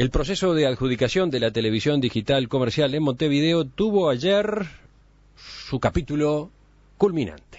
El proceso de adjudicación de la televisión digital comercial en Montevideo tuvo ayer su capítulo culminante.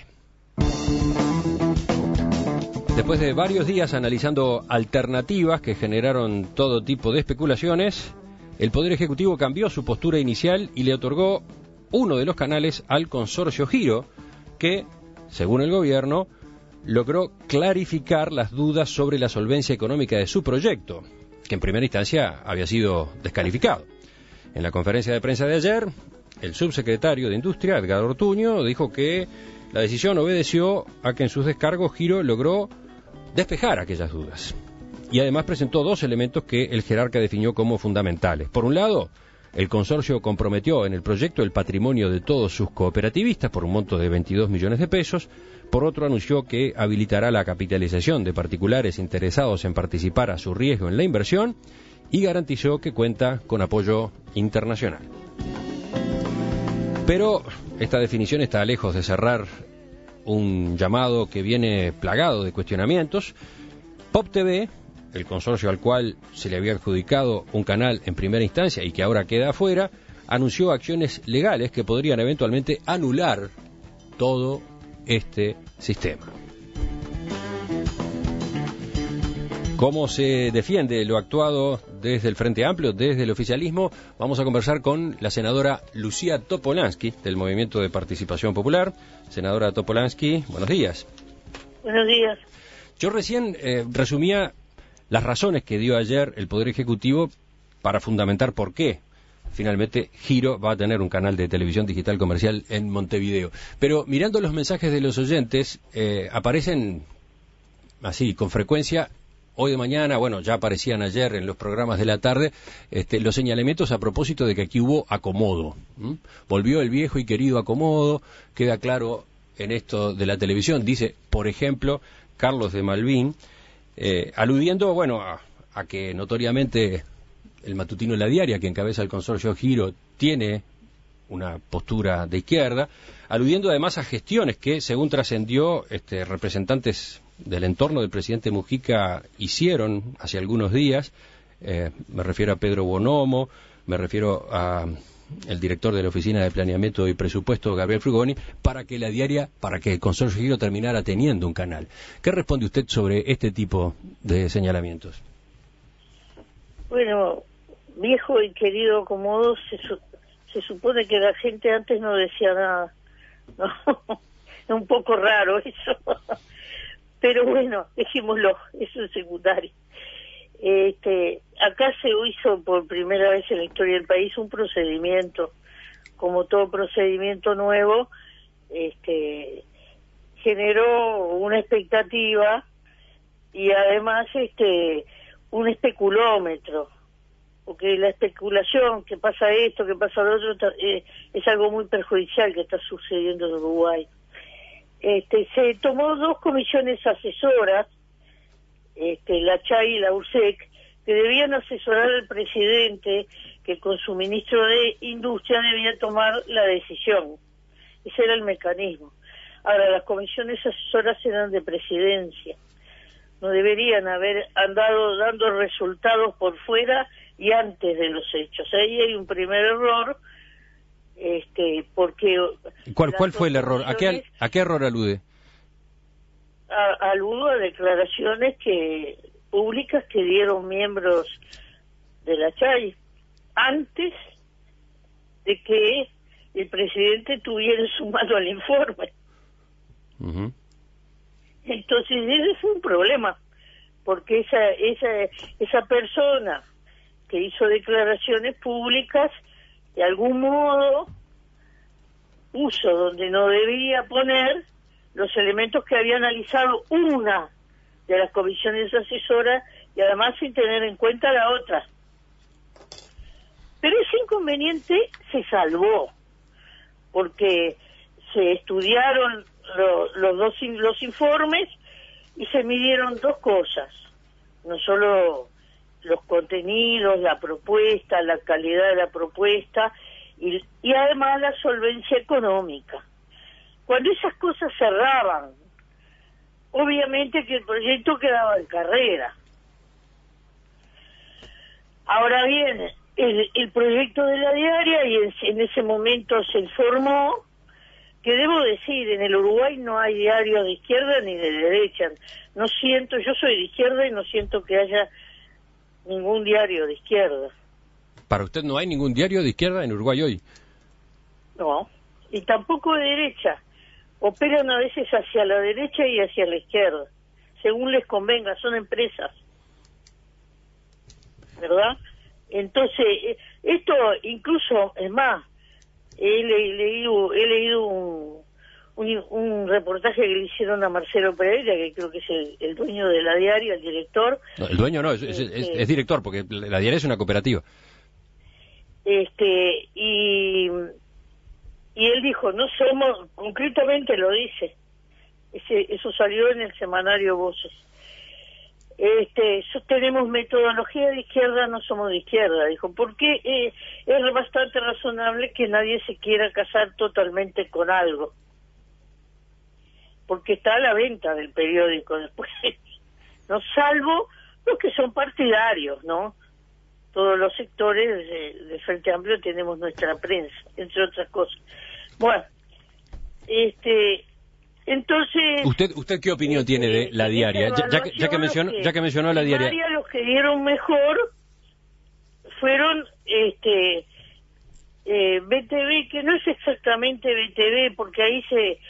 Después de varios días analizando alternativas que generaron todo tipo de especulaciones, el Poder Ejecutivo cambió su postura inicial y le otorgó uno de los canales al consorcio Giro, que, según el gobierno, logró clarificar las dudas sobre la solvencia económica de su proyecto, que en primera instancia había sido descalificado. En la conferencia de prensa de ayer, el subsecretario de Industria, Edgardo Ortuño, dijo que la decisión obedeció a que en sus descargos Giro logró despejar aquellas dudas. Y además presentó dos elementos que el jerarca definió como fundamentales. Por un lado, el consorcio comprometió en el proyecto el patrimonio de todos sus cooperativistas por un monto de 22 millones de pesos. Por otro, anunció que habilitará la capitalización de particulares interesados en participar a su riesgo en la inversión y garantizó que cuenta con apoyo internacional. Pero esta definición está lejos de cerrar un llamado que viene plagado de cuestionamientos. Pop TV, el consorcio al cual se le había adjudicado un canal en primera instancia y que ahora queda afuera, anunció acciones legales que podrían eventualmente anular todo este sistema. ¿Cómo se defiende lo actuado desde el Frente Amplio, desde el oficialismo? Vamos a conversar con la senadora Lucía Topolansky, del Movimiento de Participación Popular. Senadora Topolansky, buenos días. Buenos días. Yo recién resumía las razones que dio ayer el Poder Ejecutivo para fundamentar por qué finalmente Giro va a tener un canal de televisión digital comercial en Montevideo. Pero mirando los mensajes de los oyentes, aparecen así con frecuencia. Hoy de mañana, bueno, ya aparecían ayer en los programas de la tarde, los señalamientos a propósito de que aquí hubo acomodo. Volvió el viejo y querido acomodo, queda claro en esto de la televisión. Dice, por ejemplo, Carlos de Malvin, aludiendo, bueno, a que notoriamente el matutino La Diaria, que encabeza el consorcio Giro, tiene una postura de izquierda, aludiendo además a gestiones que, según trascendió, representantes del entorno del presidente Mujica hicieron hace algunos días. Me refiero a Pedro Bonomo, me refiero a el director de la Oficina de Planeamiento y Presupuesto, Gabriel Frugoni, para que La Diaria, para que el consorcio Giro terminara teniendo un canal. ¿Qué responde usted sobre este tipo de señalamientos? Bueno, viejo y querido acomodo, se supone que la gente antes no decía nada, ¿no? Es un poco raro eso. Pero bueno, dejémoslo, eso es secundario. Acá se hizo por primera vez en la historia del país un procedimiento, como todo procedimiento nuevo, generó una expectativa y además un especulómetro, porque la especulación, que pasa esto, que pasa lo otro, es algo muy perjudicial que está sucediendo en Uruguay. Se tomó dos comisiones asesoras, la CHAI y la URSEC, que debían asesorar al presidente, que con su ministro de Industria debía tomar la decisión. Ese era el mecanismo. Ahora, las comisiones asesoras eran de presidencia. No deberían haber andado dando resultados por fuera y antes de los hechos. Ahí hay un primer error. Porque ¿Cuál fue el error? ¿A qué error alude? Aludo a declaraciones públicas que dieron miembros de la CHAI antes de que el presidente tuviera su mano al informe. Uh-huh. Entonces ese fue un problema, porque esa persona que hizo declaraciones públicas de algún modo puso donde no debía poner los elementos que había analizado una de las comisiones asesoras y además sin tener en cuenta la otra. Pero ese inconveniente se salvó porque se estudiaron los informes y se midieron dos cosas, no solo los contenidos, la propuesta, la calidad de la propuesta y además la solvencia económica. Cuando esas cosas cerraban, obviamente que el proyecto quedaba en carrera. Ahora bien, el proyecto de la diaria, y en ese momento se informó que, debo decir, en el Uruguay no hay diario de izquierda ni de derecha. No siento, yo soy de izquierda y no siento que haya ningún diario de izquierda. ¿Para usted no hay ningún diario de izquierda en Uruguay hoy? No, y tampoco de derecha. Operan a veces hacia la derecha y hacia la izquierda, según les convenga, son empresas, ¿verdad? Entonces, esto incluso, es más, he leído un reportaje que le hicieron a Marcelo Pereira, que creo que es el dueño de la diaria, el director. No, el dueño no, es director, porque la diaria es una cooperativa. Y él dijo, no somos, concretamente lo dice, eso salió en el semanario Voces. Tenemos metodología de izquierda, no somos de izquierda, dijo, porque es bastante razonable que nadie se quiera casar totalmente con algo, porque está a la venta del periódico después, no, salvo los que son partidarios, ¿no? Todos los sectores de Frente Amplio tenemos nuestra prensa, entre otras cosas. Bueno, entonces... ¿Usted qué opinión tiene de la diaria? Ya que mencionó la diaria. Los que dieron mejor fueron BTV, que no es exactamente BTV, porque ahí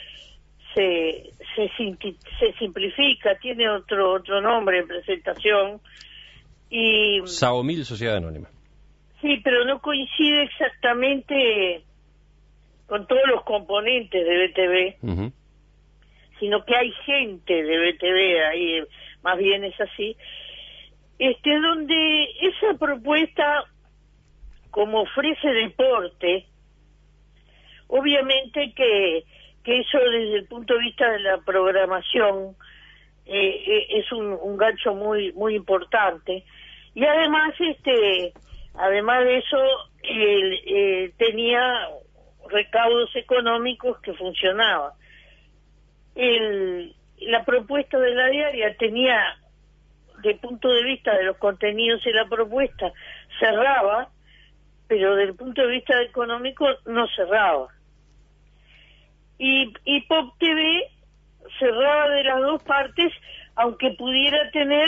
se simplifica, tiene otro nombre en presentación. Y Saomil, Sociedad Anónima. Sí, pero no coincide exactamente con todos los componentes de BTV. Uh-huh. Sino que hay gente de BTV ahí, más bien es así, donde esa propuesta, como ofrece deporte, obviamente que eso desde el punto de vista de la programación es un gancho muy muy importante, y además además de eso tenía recaudos económicos que funcionaban. La propuesta de la diaria tenía, de punto de vista de los contenidos de la propuesta, cerraba, pero desde el punto de vista económico no cerraba. Y Pop TV cerraba de las dos partes, aunque pudiera tener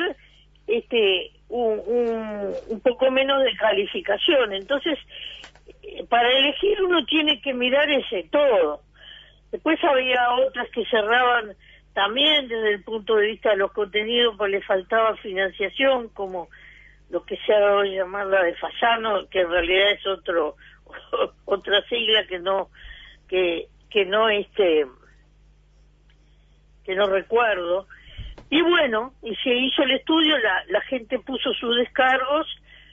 un poco menos de calificación. Entonces, para elegir uno tiene que mirar ese todo. Después había otras que cerraban también desde el punto de vista de los contenidos, porque le faltaba financiación, como lo que se ha dado a llamar la de Fasano, que en realidad es otra sigla que no recuerdo. Y bueno, y se hizo el estudio, la gente puso sus descargos,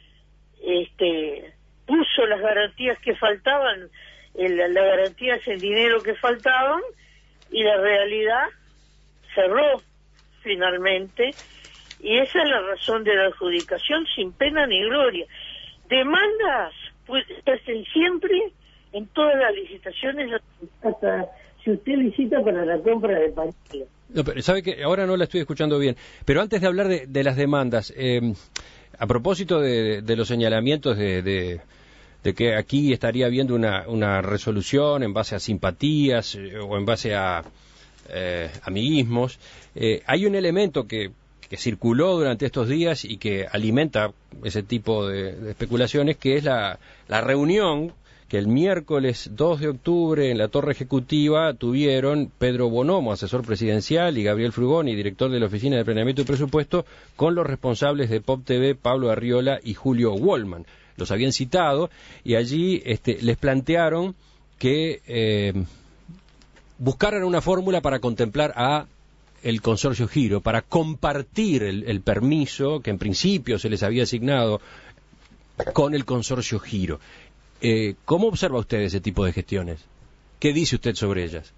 puso las garantías que faltaban. La garantía es el dinero que faltaban, y la realidad cerró finalmente, y esa es la razón de la adjudicación, sin pena ni gloria. Demandas pues hacen siempre en todas las licitaciones, hasta si usted licita para la compra de partidos. No, pero sabe que ahora no la estoy escuchando bien, pero antes de hablar de las demandas, a propósito de los señalamientos de que aquí estaría habiendo una resolución en base a simpatías o en base a amiguismos, hay un elemento que circuló durante estos días y que alimenta ese tipo de especulaciones, que es la reunión que el miércoles 2 de octubre en la Torre Ejecutiva tuvieron Pedro Bonomo, asesor presidencial, y Gabriel Frugoni, director de la Oficina de Planeamiento y Presupuesto, con los responsables de Pop TV, Pablo Arriola y Julio Wallman. Los habían citado y allí les plantearon que buscaran una fórmula para contemplar a el consorcio Giro, para compartir el permiso que en principio se les había asignado con el consorcio Giro. ¿Cómo observa usted ese tipo de gestiones? ¿Qué dice usted sobre ellas?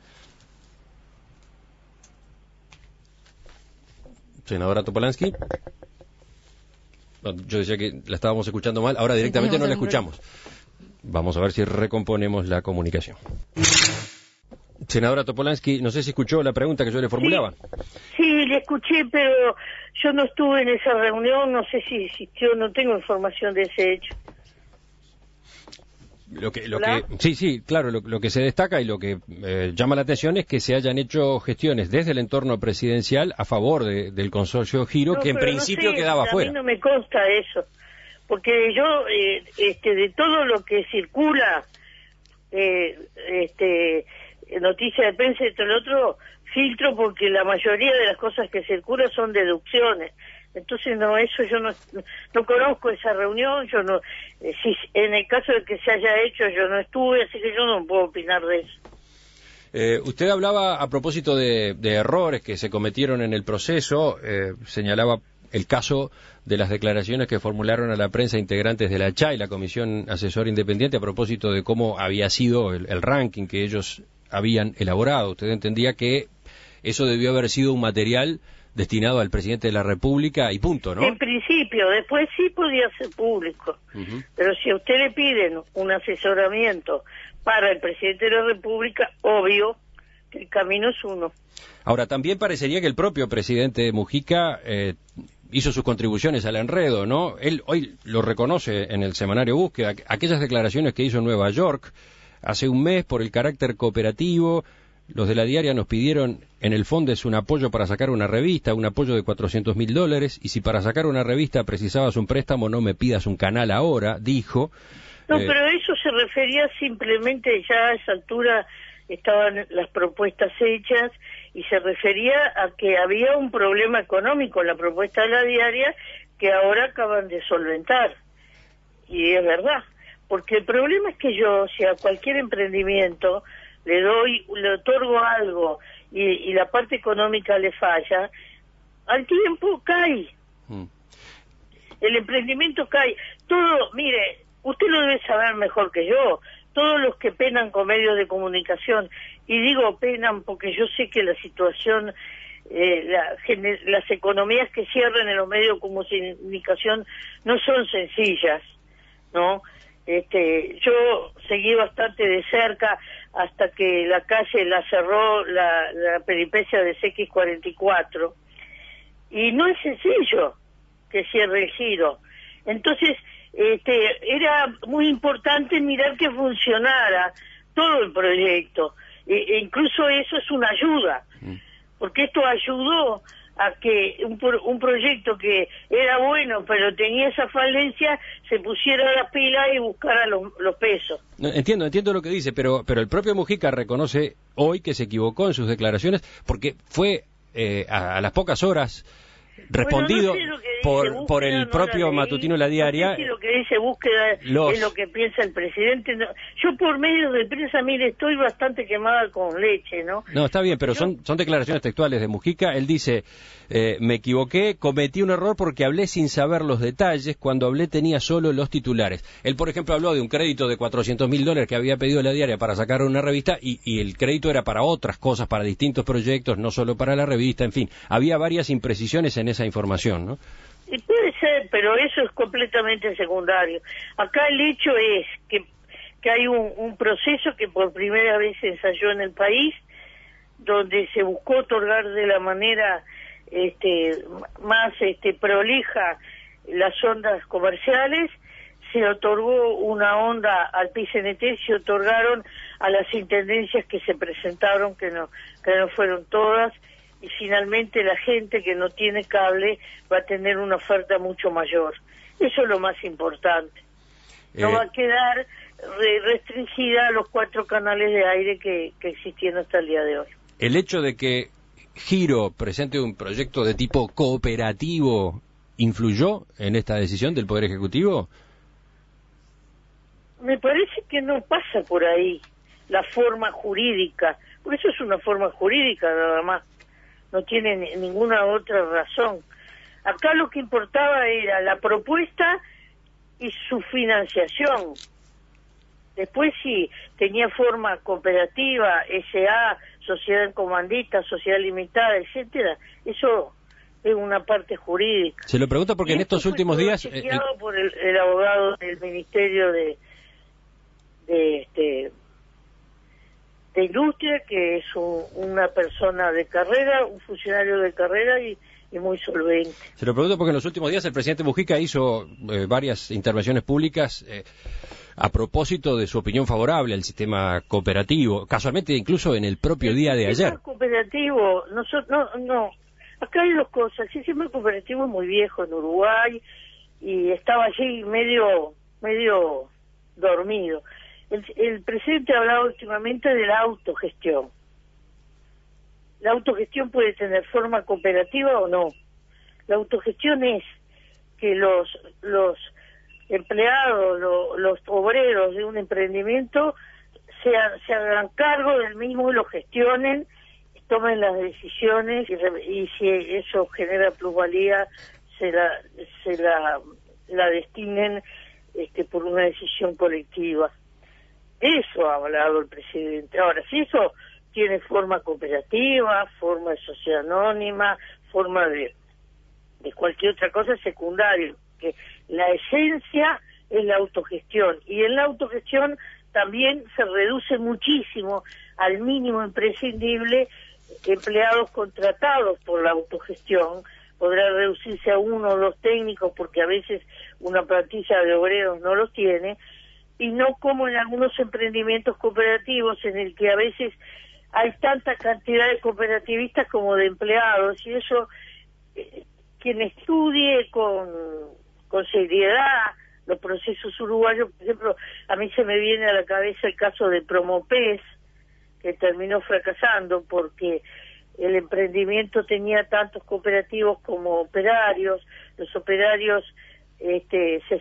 Senadora Topolansky. Yo decía que la estábamos escuchando mal, ahora directamente no la escuchamos. Vamos a ver si recomponemos la comunicación. Senadora Topolansky, no sé si escuchó la pregunta que yo le formulaba. Sí, le escuché, pero yo no estuve en esa reunión, no sé si existió, no tengo información de ese hecho. Sí, claro, lo que se destaca y lo que llama la atención es que se hayan hecho gestiones desde el entorno presidencial a favor del consorcio Giro, que en principio quedaba fuera. A mí no me consta eso, porque yo, de todo lo que circula, noticia de prensa y todo lo otro, filtro porque la mayoría de las cosas que circulan son deducciones. Entonces yo no conozco esa reunión, yo no, si en el caso de que se haya hecho yo no estuve, así que yo no puedo opinar de eso. Usted hablaba a propósito de errores que se cometieron en el proceso, señalaba el caso de las declaraciones que formularon a la prensa integrantes de la CHAI, la Comisión Asesora Independiente, a propósito de cómo había sido el ranking que ellos habían elaborado. Usted entendía que eso debió haber sido un material destinado al presidente de la República y punto, ¿no? En principio, después sí podía ser público, pero si a usted le piden un asesoramiento para el presidente de la República, obvio que el camino es uno. Ahora, también parecería que el propio presidente Mujica hizo sus contribuciones al enredo, ¿no? Él hoy lo reconoce en el semanario Búsqueda, aquellas declaraciones que hizo en Nueva York hace un mes por el carácter cooperativo. Los de la diaria nos pidieron en el fondo es un apoyo para sacar una revista, un apoyo de $400.000, y si para sacar una revista precisabas un préstamo, no me pidas un canal ahora, dijo. No, pero eso se refería simplemente, ya a esa altura estaban las propuestas hechas, y se refería a que había un problema económico en la propuesta de la diaria que ahora acaban de solventar. Y es verdad, porque el problema es que yo, si a cualquier emprendimiento le otorgo algo y la parte económica le falla, al tiempo cae. El emprendimiento cae. Todo, mire, usted lo debe saber mejor que yo, todos los que penan con medios de comunicación, y digo penan porque yo sé que la situación, las economías que cierran en los medios de comunicación no son sencillas, ¿no? Yo seguí bastante de cerca hasta que la calle la cerró la peripecia de CX44, y no es sencillo que cierre el Giro. Entonces era muy importante mirar que funcionara todo el proyecto, incluso eso es una ayuda, porque esto ayudó a que un proyecto que era bueno pero tenía esa falencia se pusiera a la pila y buscara los pesos. No, entiendo lo que dice, pero el propio Mujica reconoce hoy que se equivocó en sus declaraciones porque fue a las pocas horas respondido por el propio matutino La Diaria. No sé si lo que dice Búsqueda es lo que piensa el presidente. No, yo por medios de prensa, mire, estoy bastante quemada con leche, ¿no? No, está bien, pero son declaraciones textuales de Mujica. Él dice, me equivoqué, cometí un error porque hablé sin saber los detalles, cuando hablé tenía solo los titulares. Él, por ejemplo, habló de un crédito de $400.000 que había pedido La Diaria para sacar una revista y el crédito era para otras cosas, para distintos proyectos, no solo para la revista, en fin. Había varias imprecisiones en esa información, ¿no? Y puede ser, pero eso es completamente secundario. Acá el hecho es que hay un proceso que por primera vez se ensayó en el país, donde se buscó otorgar de la manera más prolija las ondas comerciales. Se otorgó una onda al PCNT, se otorgaron a las intendencias que se presentaron, que no fueron todas, y finalmente la gente que no tiene cable va a tener una oferta mucho mayor. Eso es lo más importante. No va a quedar restringida a los 4 canales de aire que existían hasta el día de hoy. El hecho de que Giro presente un proyecto de tipo cooperativo, ¿influyó en esta decisión del Poder Ejecutivo? Me parece que no pasa por ahí la forma jurídica, porque eso es una forma jurídica nada más, no tiene ninguna otra razón. Acá lo que importaba era la propuesta y su financiación. Después si tenía forma cooperativa, SA, sociedad comandita, sociedad limitada, etcétera, eso es una parte jurídica. Se lo pregunto porque en estos últimos días... chequeado por el abogado del Ministerio de Industria, que es una persona de carrera, un funcionario de carrera y muy solvente. Se lo pregunto porque en los últimos días el presidente Mujica hizo varias intervenciones públicas a propósito de su opinión favorable al sistema cooperativo, casualmente incluso en el propio día de ayer. El sistema cooperativo, no, acá hay dos cosas. El sistema cooperativo es muy viejo en Uruguay y estaba allí medio dormido. El presidente ha hablado últimamente de la autogestión. La autogestión puede tener forma cooperativa o no. La autogestión es que los empleados, los obreros de un emprendimiento se hagan cargo del mismo y lo gestionen, tomen las decisiones y si eso genera plusvalía se la destinen por una decisión colectiva. Eso ha hablado el presidente. Ahora, si eso tiene forma cooperativa, forma de sociedad anónima, forma de cualquier otra cosa secundaria, que la esencia es la autogestión, y en la autogestión también se reduce muchísimo al mínimo imprescindible empleados contratados por la autogestión. Podrá reducirse a 1 o 2 técnicos porque a veces una plantilla de obreros no los tiene, y no como en algunos emprendimientos cooperativos en el que a veces hay tanta cantidad de cooperativistas como de empleados, y eso quien estudie con seriedad los procesos uruguayos, por ejemplo, a mí se me viene a la cabeza el caso de Promopes, que terminó fracasando porque el emprendimiento tenía tantos cooperativos como operarios. Los operarios se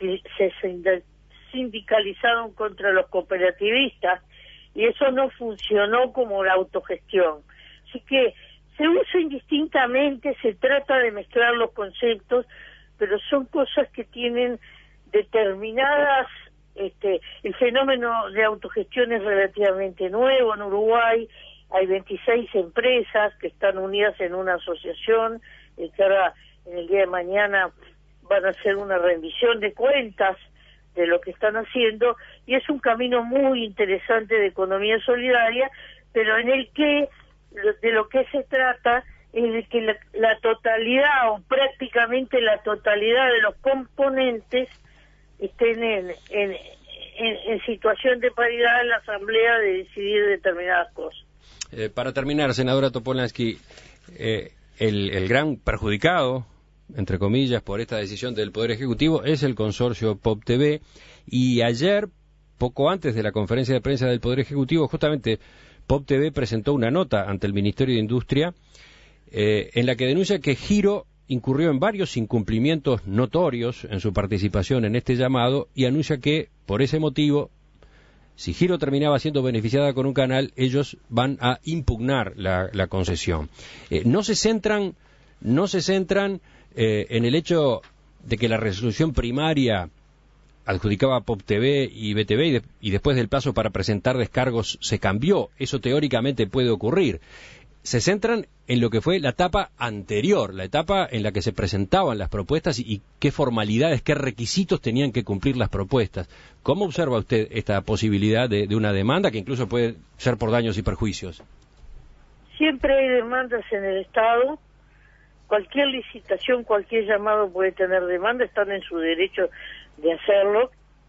sindicalizaron contra los cooperativistas y eso no funcionó como la autogestión. Así que se usa indistintamente, se trata de mezclar los conceptos, pero son cosas que tienen determinadas. El fenómeno de autogestión es relativamente nuevo en Uruguay. Hay 26 empresas que están unidas en una asociación, que ahora en el día de mañana van a hacer una rendición de cuentas de lo que están haciendo, y es un camino muy interesante de economía solidaria, pero en el que de lo que se trata es de que la totalidad o prácticamente la totalidad de los componentes estén en situación de paridad en la asamblea de decidir determinadas cosas. Para terminar, senadora Topolansky, el gran perjudicado, entre comillas, por esta decisión del Poder Ejecutivo es el consorcio Pop TV, y ayer, poco antes de la conferencia de prensa del Poder Ejecutivo, justamente Pop TV presentó una nota ante el Ministerio de Industria en la que denuncia que Giro incurrió en varios incumplimientos notorios en su participación en este llamado, y anuncia que, por ese motivo, si Giro terminaba siendo beneficiada con un canal, ellos van a impugnar la concesión. No se centran en el hecho de que la resolución primaria adjudicaba a Pop TV y BTV y después del plazo para presentar descargos se cambió. Eso teóricamente puede ocurrir. Se centran en lo que fue la etapa anterior, la etapa en la que se presentaban las propuestas y qué formalidades, qué requisitos tenían que cumplir las propuestas. ¿Cómo observa usted esta posibilidad de una demanda que incluso puede ser por daños y perjuicios? Siempre hay demandas en el Estado. Cualquier licitación, cualquier llamado puede tener demanda, están en su derecho de hacerlo.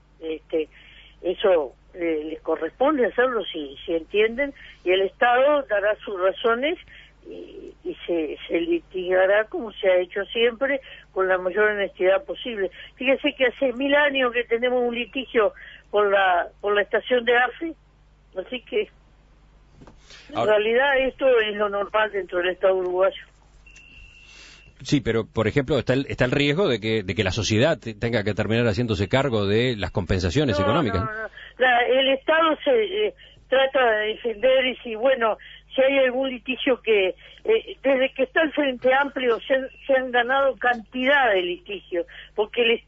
Eso les corresponde hacerlo si entienden, y el Estado dará sus razones y se litigará como se ha hecho siempre, con la mayor honestidad posible. Fíjese que hace 1000 años que tenemos un litigio por la estación de AFE, así que en realidad esto es lo normal dentro del Estado uruguayo. Sí, pero por ejemplo está el riesgo de que la sociedad tenga que terminar haciéndose cargo de las compensaciones económicas. No. El Estado se trata de defender, y si hay algún litigio que desde que está el Frente Amplio se han ganado cantidad de litigios, porque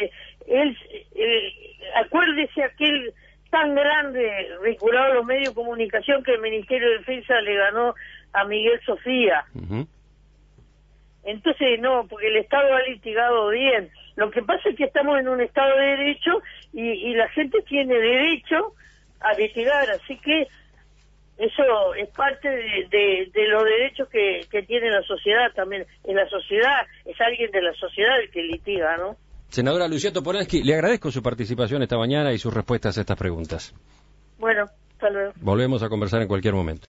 acuérdese aquel tan grande vinculado a los medios de comunicación que el Ministerio de Defensa le ganó a Miguel Sofía. Uh-huh. Entonces no, porque el Estado ha litigado bien. Lo que pasa es que estamos en un Estado de Derecho y la gente tiene derecho a litigar, así que Eso es parte de los derechos que tiene la sociedad también. En la sociedad, es alguien de la sociedad el que litiga, ¿no? Senadora Lucía Topolansky, le agradezco su participación esta mañana y sus respuestas a estas preguntas. Bueno, hasta luego. Volvemos a conversar en cualquier momento.